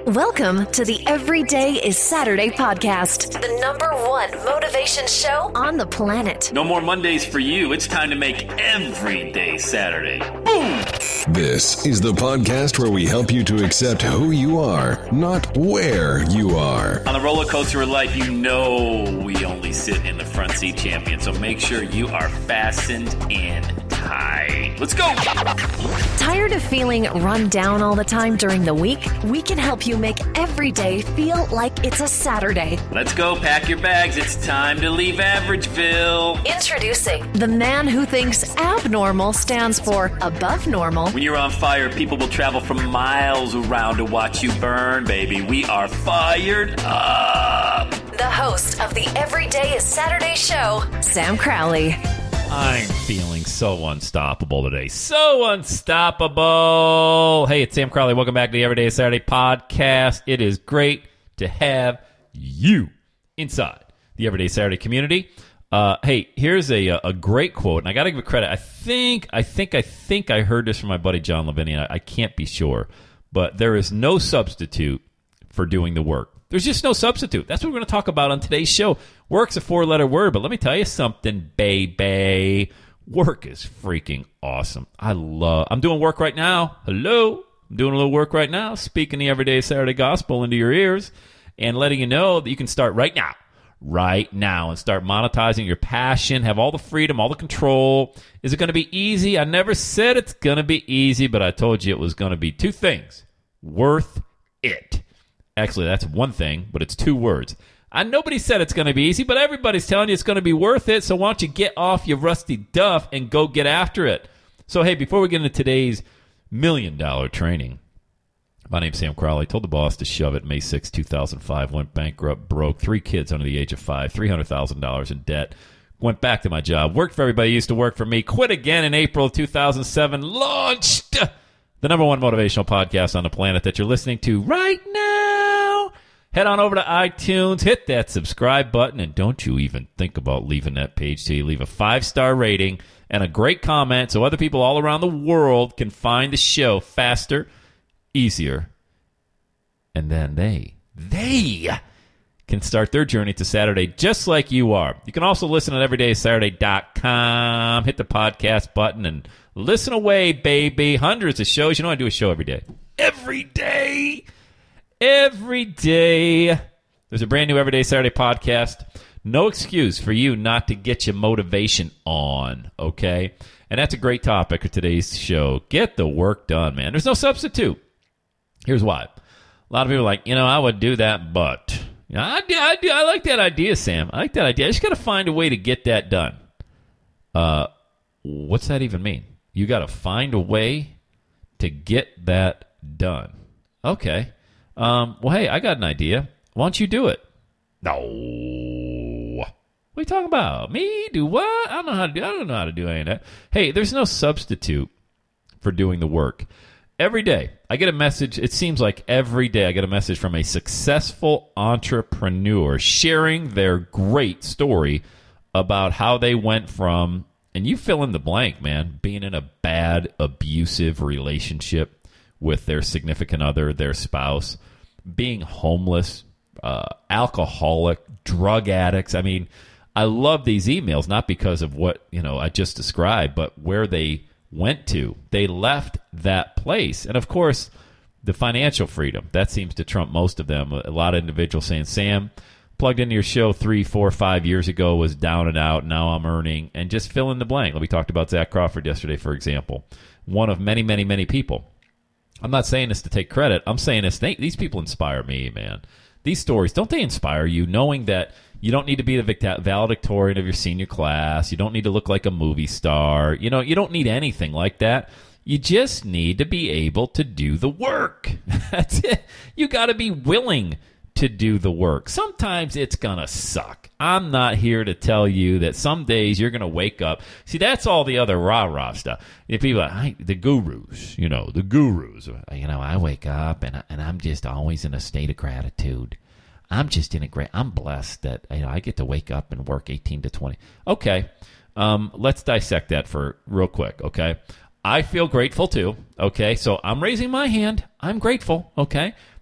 Welcome to the Everyday is Saturday podcast, the #1 motivation show on the planet. No more Mondays for you. It's time to make every day Saturday. Boom! This is the podcast where we help you to accept who you are, not where you are. On the roller coaster of life, you know we only sit in the front seat, champion. So make sure you are fastened in tight. Let's go! Tired of feeling run down all the time during the week? We can help you make every day feel like it's a Saturday. Let's go. Pack your bags. It's time to leave Averageville. Introducing the man who thinks abnormal stands for above normal. When you're on fire, people will travel from miles around to watch you burn, baby. We are fired up. The host of the Everyday is Saturday show, Sam Crowley. I'm feeling so unstoppable today. So unstoppable. Hey, it's Sam Crowley. Welcome back to the Everyday is Saturday podcast. It is great to have you inside the Everyday Saturday community. Hey, here's a great quote, and I got to give it credit. I think I heard this from my buddy John Lavinia. I can't be sure, but there is no substitute for doing the work. There's just no substitute. That's what we're going to talk about on today's show. Work's a 4-letter word, but let me tell you something, baby. Work is freaking awesome. I'm doing work right now. Hello. I'm doing a little work right now, speaking the Everyday Saturday gospel into your ears and letting you know that you can start right now, and start monetizing your passion, have all the freedom, all the control. Is it going to be easy? I never said it's going to be easy, but I told you it was going to be two things. Worth it. Actually, that's one thing, but it's two words. Nobody said it's going to be easy, but everybody's telling you it's going to be worth it, so why don't you get off your rusty duff and go get after it? So, hey, before we get into today's $1 million training, my name's Sam Crowley. Told the boss to shove it. May 6, 2005. Went bankrupt, broke. 3 kids under the age of 5. $300,000 in debt. Went back to my job. Worked for everybody who used to work for me. Quit again in April of 2007. Launched the #1 motivational podcast on the planet that you're listening to right now. Head on over to iTunes. Hit that subscribe button. And don't you even think about leaving that page till you leave a 5-star rating and a great comment so other people all around the world can find the show faster, easier, and then they can start their journey to Saturday just like you are. You can also listen at everydaysaturday.com. Hit the podcast button and listen away, baby. Hundreds of shows. You know I do a show every day. Every day. There's a brand new Everyday Saturday podcast. No excuse for you not to get your motivation on, okay? And that's a great topic of today's show. Get the work done, man. There's no substitute. Here's why. A lot of people are like, I would do that, but I like that idea, Sam. I like that idea. I just got to find a way to get that done. What's that even mean? You got to find a way to get that done. Okay. Well, hey, I got an idea. Why don't you do it? No. What are you talking about? Me? Do what? I don't know how to do any of that. Hey, there's no substitute for doing the work. Every day, I get a message. It seems like every day I get a message from a successful entrepreneur sharing their great story about how they went from, and you fill in the blank, man, being in a bad, abusive relationship with their significant other, their spouse, being homeless, alcoholic, drug addicts. I mean, I love these emails, not because of what, I just described, but where they went to. They left that place. And of course, the financial freedom, that seems to trump most of them. A lot of individuals saying, Sam, plugged into your show 3, 4, 5 years ago, was down and out. Now I'm earning, and just fill in the blank. We talked about Zach Crawford yesterday, for example. One of many, many, many people. I'm not saying this to take credit. I'm saying this. These people inspire me, man. These stories, don't they inspire you, knowing that you don't need to be the valedictorian of your senior class. You don't need to look like a movie star. You don't need anything like that. You just need to be able to do the work. That's it. You got to be willing to do the work. Sometimes it's going to suck. I'm not here to tell you that some days you're going to wake up. See, that's all the other rah-rah stuff. If people are like, the gurus, the gurus. I wake up and I'm just always in a state of gratitude. I'm blessed that I get to wake up and work 18 to 20. Okay, let's dissect that for real quick, okay? I feel grateful too, okay? So I'm raising my hand. I'm grateful, okay?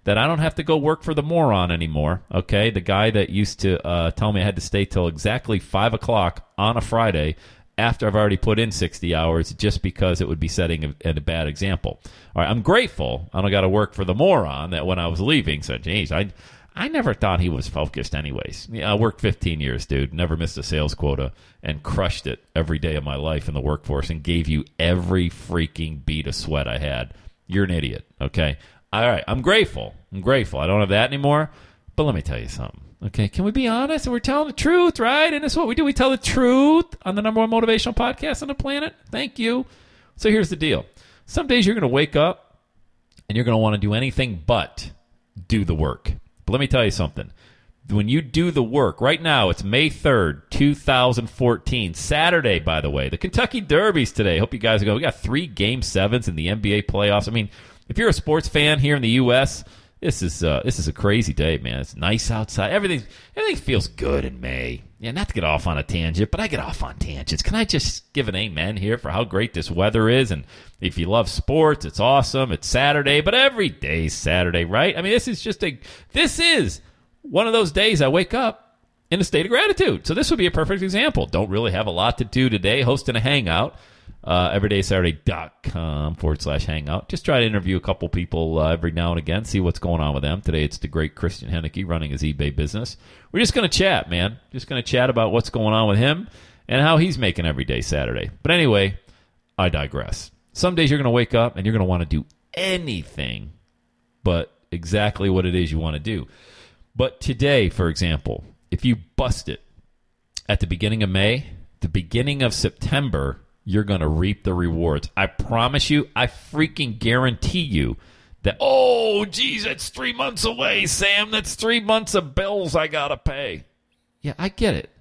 that I don't have to go work for the moron anymore, okay? The guy that used to tell me I had to stay till exactly 5 o'clock on a Friday after I've already put in 60 hours just because it would be setting a bad example. All right, I'm grateful I don't got to work for the moron that when I was leaving said, geez, I never thought he was focused anyways. Yeah, I worked 15 years, dude, never missed a sales quota, and crushed it every day of my life in the workforce and gave you every freaking bead of sweat I had. You're an idiot, okay? All right, I'm grateful. I don't have that anymore, but let me tell you something. Okay, can we be honest? We're telling the truth, right? And that's what we do. We tell the truth on the number one motivational podcast on the planet. Thank you. So here's the deal. Some days you're going to wake up and you're going to want to do anything but do the work. But let me tell you something. When you do the work, right now it's May 3rd, 2014, Saturday, by the way. The Kentucky Derby's today. Hope you guys are going. We got 3 Game 7s in the NBA playoffs. I mean, if you're a sports fan here in the U.S., this is a crazy day, man. It's nice outside. Everything feels good in May. Yeah, not to get off on a tangent, but I get off on tangents. Can I just give an amen here for how great this weather is? And if you love sports, it's awesome. It's Saturday, but every day's Saturday, right? I mean, this is one of those days I wake up in a state of gratitude. So this would be a perfect example. Don't really have a lot to do today. Hosting a hangout. everydaysaturday.com/hangout. Just try to interview a couple people every now and again, see what's going on with them. Today it's the great Christian Henneke running his eBay business. We're just going to chat, man. Just going to chat about what's going on with him and how he's making every day Saturday. But anyway, I digress. Some days you're going to wake up and you're going to want to do anything but exactly what it is you want to do. But today, for example, if you bust it at the beginning of May, the beginning of September, you're going to reap the rewards. I promise you, I freaking guarantee you that, oh, geez, that's 3 months away, Sam. That's 3 months of bills I got to pay. Yeah, I get it,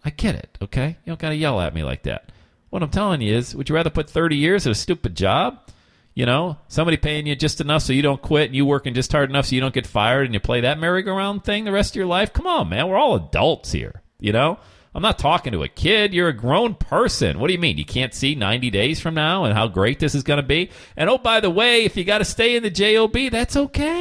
okay? You don't got to yell at me like that. What I'm telling you is, would you rather put 30 years at a stupid job? You know, somebody paying you just enough so you don't quit and you working just hard enough so you don't get fired and you play that merry-go-round thing the rest of your life? Come on, man. We're all adults here, you know? I'm not talking to a kid. You're a grown person. What do you mean? You can't see 90 days from now and how great this is going to be? And oh, by the way, if you got to stay in the JOB, that's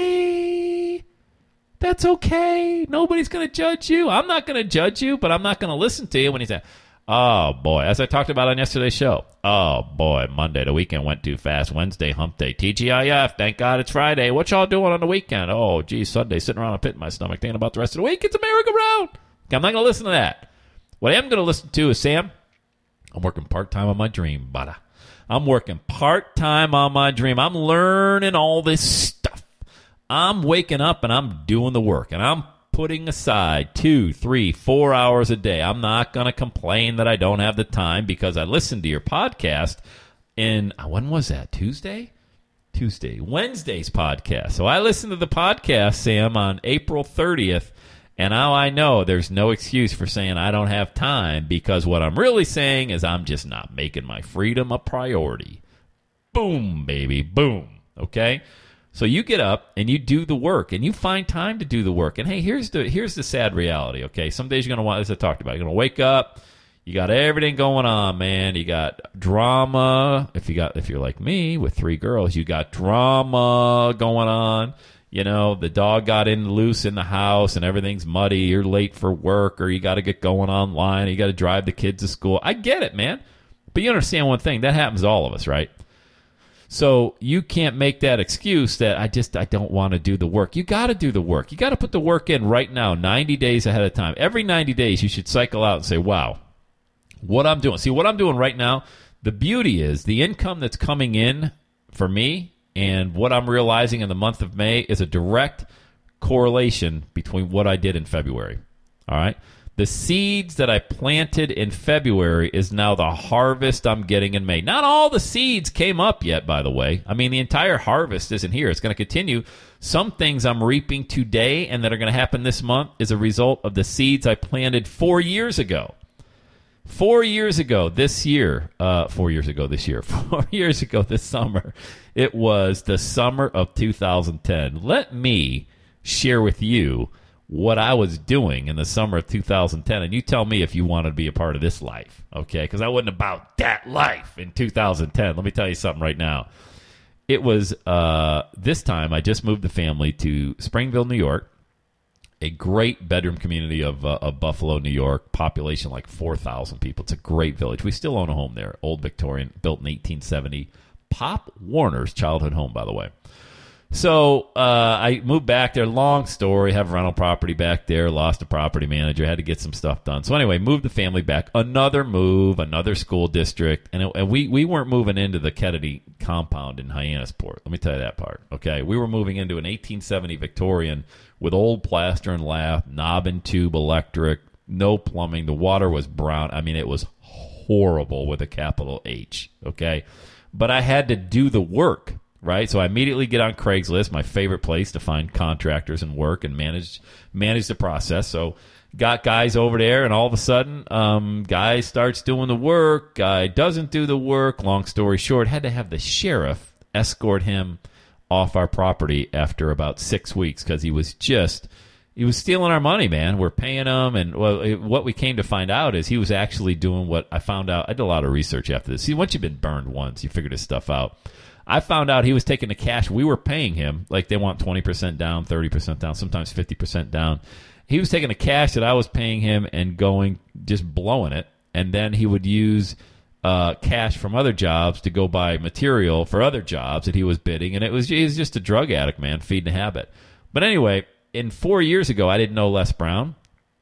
okay. That's okay. Nobody's going to judge you. I'm not going to judge you, but I'm not going to listen to you when you say, oh, boy, as I talked about on yesterday's show. Oh, boy, Monday, the weekend went too fast. Wednesday, hump day. TGIF, thank God it's Friday. What y'all doing on the weekend? Oh, geez, Sunday, sitting around a pit in my stomach thinking about the rest of the week. It's a merry-go-round. Okay, I'm not going to listen to that. What I am going to listen to is, Sam, I'm working part-time on my dream, buddy. I'm working part-time on my dream. I'm learning all this stuff. I'm waking up and I'm doing the work, and I'm putting aside 2, 3, 4 hours a day. I'm not going to complain that I don't have the time because I listened to your podcast in, when was that, Tuesday? Wednesday's podcast. So I listened to the podcast, Sam, on April 30th, and now I know there's no excuse for saying I don't have time because what I'm really saying is I'm just not making my freedom a priority. Boom, baby, boom, okay? So you get up and you do the work and you find time to do the work. And, hey, here's the sad reality, okay? Some days you're going to want, as I talked about, you're going to wake up, you got everything going on, man. You got drama. If you're like me with 3 girls, you got drama going on. You know, the dog got loose in the house and everything's muddy. You're late for work or you got to get going online. Or you got to drive the kids to school. I get it, man. But you understand one thing. That happens to all of us, right? So you can't make that excuse that I don't want to do the work. You got to do the work. You got to put the work in right now, 90 days ahead of time. Every 90 days you should cycle out and say, wow, what I'm doing. See, what I'm doing right now, the beauty is the income that's coming in for me and what I'm realizing in the month of May is a direct correlation between what I did in February. All right? The seeds that I planted in February is now the harvest I'm getting in May. Not all the seeds came up yet, by the way. I mean, the entire harvest isn't here. It's going to continue. Some things I'm reaping today and that are going to happen this month is a result of the seeds I planted 4 years ago. 4 years ago this year, 4 years ago this year, 4 years ago this summer, it was the summer of 2010. Let me share with you what I was doing in the summer of 2010, and you tell me if you want to be a part of this life, okay? Because I wasn't about that life in 2010. Let me tell you something right now. it was this time I just moved the family to Springville, New York, a great bedroom community of Buffalo, New York, population like 4,000 people. It's a great village. We still own a home there, old Victorian, built in 1870. Pop Warner's childhood home, by the way. So I moved back there. Long story. Have a rental property back there. Lost a property manager. Had to get some stuff done. So anyway, moved the family back. Another move. Another school district. And we weren't moving into the Kennedy compound in Hyannisport. Let me tell you that part. Okay, we were moving into an 1870 Victorian with old plaster and lath, knob and tube electric, no plumbing. The water was brown. I mean, it was horrible with a capital H. Okay, but I had to do the work. Right, so I immediately get on Craigslist, my favorite place to find contractors and work and manage the process. So got guys over there, and all of a sudden, guy starts doing the work. Guy doesn't do the work. Long story short, had to have the sheriff escort him off our property after about 6 weeks because he was stealing our money, man. We're paying him, and what we came to find out is he was actually doing what I found out. I did a lot of research after this. See, once you've been burned once, you figure this stuff out. I found out he was taking the cash we were paying him, like they want 20% down, 30% down, sometimes 50% down. He was taking the cash that I was paying him and just blowing it, and then he would use cash from other jobs to go buy material for other jobs that he was bidding, and he was just a drug addict, man, feeding a habit. But anyway, 4 years ago, I didn't know Les Brown.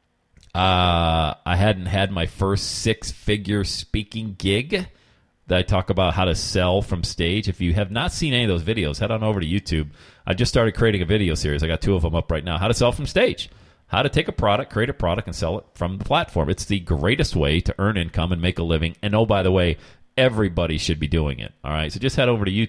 I hadn't had my first six-figure speaking gig that I talk about how to sell from stage. If you have not seen any of those videos, head on over to YouTube. I just started creating a video series. I got 2 of them up right now. How to sell from stage. How to take a product, create a product, and sell it from the platform. It's the greatest way to earn income and make a living. And oh, by the way, everybody should be doing it. All right, so just head over to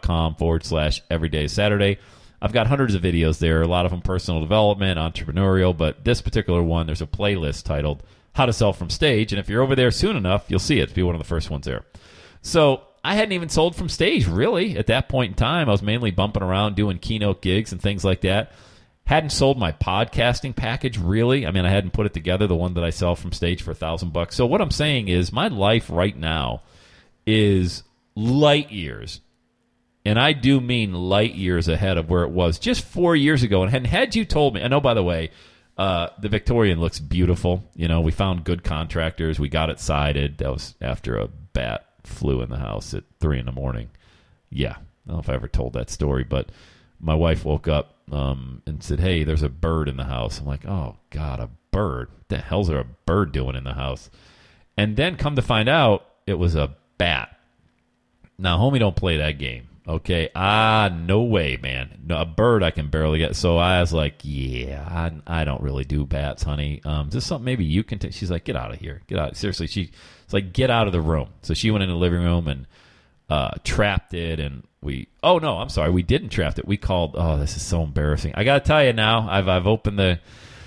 youtube.com/everydaysaturday. I've got hundreds of videos there, a lot of them personal development, entrepreneurial, but this particular one, there's a playlist titled How to Sell from Stage. And if you're over there soon enough, you'll see it. It'll be one of the first ones there. So I hadn't even sold from stage, really, at that point in time. I was mainly bumping around doing keynote gigs and things like that. Hadn't sold my podcasting package, really. I mean, I hadn't put it together, the one that I sell from stage for $1,000. So what I'm saying is my life right now is light years, and I do mean light years ahead of where it was just 4 years ago. And had you told me, I know, by the way, the Victorian looks beautiful. You know, we found good contractors. We got it sided. That was after a bat flew in the house at 3 a.m. Yeah, I don't know if I ever told that story, but my wife woke up and said, "Hey, there's a bird in the house." I'm like, "Oh God, a bird? What the hell's there a bird doing in the house?" And then come to find out, it was a bat. Now, homie, don't play that game, okay? No way, man. No, a bird I can barely get. So I was like, "Yeah, I don't really do bats, honey. Is this something maybe you can take?" She's like, "Get out of here, get out." Seriously, it's like, get out of the room. So she went in the living room and trapped it, and we didn't trap it. We called. Oh, this is so embarrassing. I gotta tell you now, I've opened the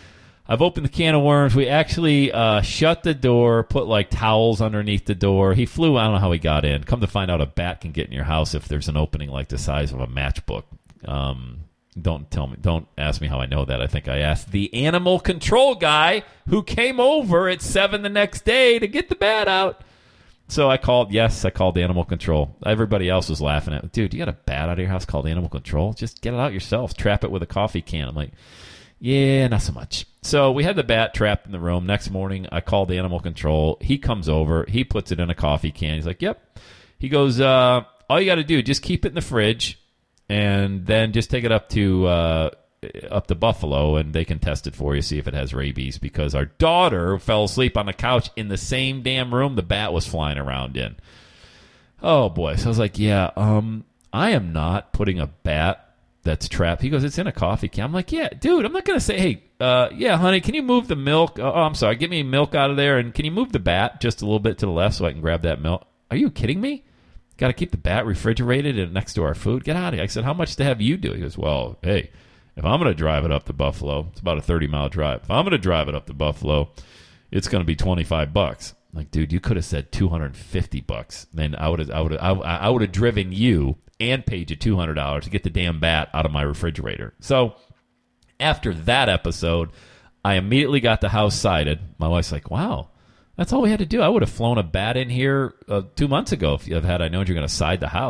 can of worms. We actually shut the door, put like towels underneath the door. He flew. I don't know how he got in. Come to find out, a bat can get in your house if there's an opening like the size of a matchbook. Don't ask me how I know that. I think I asked the animal control guy who came over at 7 the next day to get the bat out. So I called animal control. Everybody else was laughing at me. "Dude, you got a bat out of your house called animal control? Just get it out yourself. Trap it with a coffee can." I'm like, "Yeah, not so much." So we had the bat trapped in the room. Next morning, I called animal control. He comes over. He puts it in a coffee can. He's like, "Yep." He goes, "All you got to do, just keep it in the fridge, and then just take it up to Buffalo, and they can test it for you, see if it has rabies." Because our daughter fell asleep on the couch in the same damn room the bat was flying around in. Oh, boy. So I was like, "Yeah, I am not putting a bat that's trapped." He goes, "It's in a coffee can." I'm like, "Yeah, dude, I'm not going to say, hey, yeah, honey, can you move the milk? Oh, I'm sorry, get me milk out of there, and can you move the bat just a little bit to the left so I can grab that milk?" Are you kidding me? Got to keep the bat refrigerated and next to our food? Get out of here. I said, "How much to have you do?" He goes, "Well, hey, if I'm going to drive it up to Buffalo," it's about a 30-mile drive. "If I'm going to drive it up to Buffalo, it's going to be $25. I'm like, "Dude, you could have said $250. Then I would have driven you and paid you $200 to get the damn bat out of my refrigerator." So after that episode, I immediately got the house sided. My wife's like, "Wow, that's all we had to do. I would have flown a bat in here 2 months ago if I known you were going to side the house."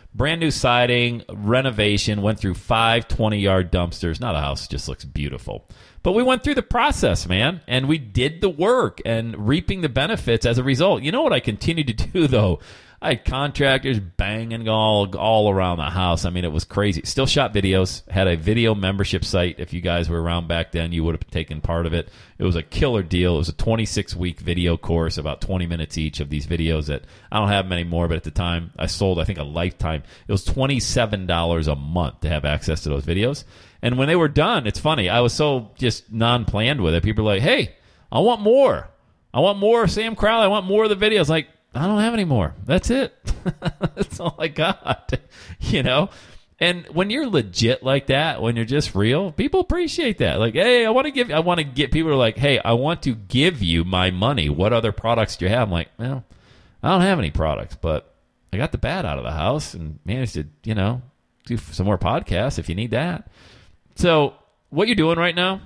Brand new siding, renovation, went through 5 20-yard dumpsters. Now the house just looks beautiful. But we went through the process, man, and we did the work and reaping the benefits as a result. You know what I continue to do, though? I had contractors banging all around the house. I mean, it was crazy. Still shot videos. Had a video membership site. If you guys were around back then, you would have taken part of it. It was a killer deal. It was a 26-week video course, about 20 minutes each of these videos that I don't have many more, but at the time I sold, I think, a lifetime. It was $27 a month to have access to those videos. And when they were done, it's funny. I was so just non-planned with it. People were like, hey, I want more. I want more Sam Crowley. I want more of the videos. Like, I don't have any more. That's it. That's all I got. You know? And when you're legit like that, when you're just real, people appreciate that. Like, hey, I want to get people are like, hey, I want to give you my money. What other products do you have? I'm like, well, I don't have any products, but I got the bat out of the house and managed to, you know, do some more podcasts if you need that. So what you're doing right now,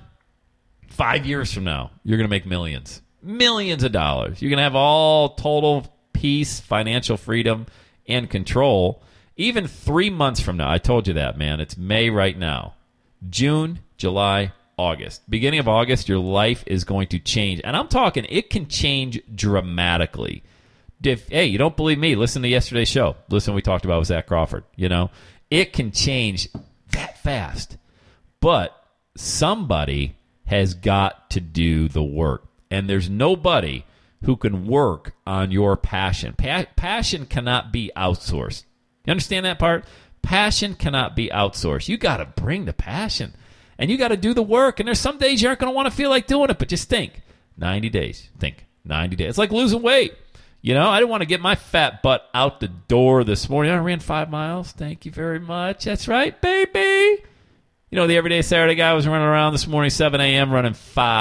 5 years from now, you're going to make millions of dollars. You're going to have all total peace, financial freedom, and control. Even 3 months from now, I told you that, man. It's May right now. June, July, August. Beginning of August, your life is going to change. And I'm talking, it can change dramatically. Hey, you don't believe me? Listen to yesterday's show. Listen, we talked about with Zach Crawford. You know, it can change that fast. But somebody has got to do the work. And there's nobody who can work on your passion. Passion cannot be outsourced. You understand that part? Passion cannot be outsourced. You got to bring the passion. And you got to do the work. And there's some days you aren't going to want to feel like doing it. But just think, 90 days. Think, 90 days. It's like losing weight. You know, I didn't want to get my fat butt out the door this morning. I ran 5 miles. Thank you very much. That's right, baby. You know, the Everyday Saturday guy was running around this morning, 7 a.m., running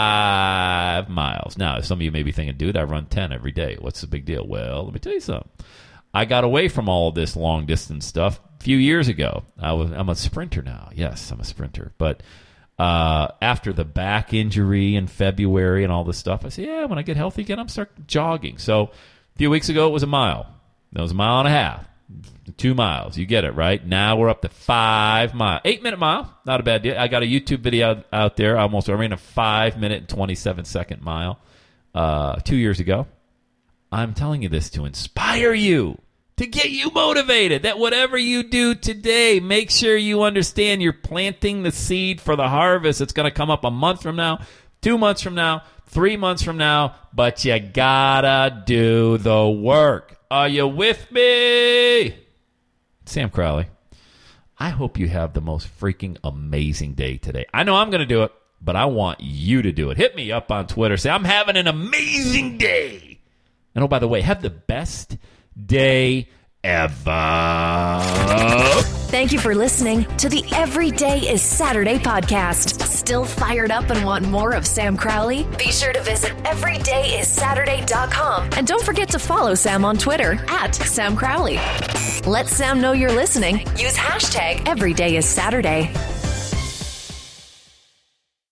5 miles. Now, some of you may be thinking, dude, I run 10 every day. What's the big deal? Well, let me tell you something. I got away from all of this long-distance stuff a few years ago. I'm a sprinter now. Yes, I'm a sprinter. But after the back injury in February and all this stuff, I said, yeah, when I get healthy again, I'm start jogging. So a few weeks ago, it was a mile. That was a mile and a half. 2 miles. You get it, right? Now we're up to 5 miles. 8-minute mile. Not a bad deal. I got a YouTube video out there. I ran a 5-minute and 27-second mile 2 years ago. I'm telling you this to inspire you, to get you motivated, that whatever you do today, make sure you understand you're planting the seed for the harvest. It's going to come up a month from now, 2 months from now, 3 months from now, but you gotta do the work. Are you with me? Sam Crowley. I hope you have the most freaking amazing day today. I know I'm going to do it, but I want you to do it. Hit me up on Twitter. Say, I'm having an amazing day. And oh, by the way, have the best day ever. Thank you for listening to the Every Day is Saturday podcast. Still fired up and want more of Sam Crowley? Be sure to visit everydayissaturday.com. And don't forget to follow Sam on Twitter @Sam Crowley. Let Sam know you're listening. Use hashtag EverydayIsSaturday.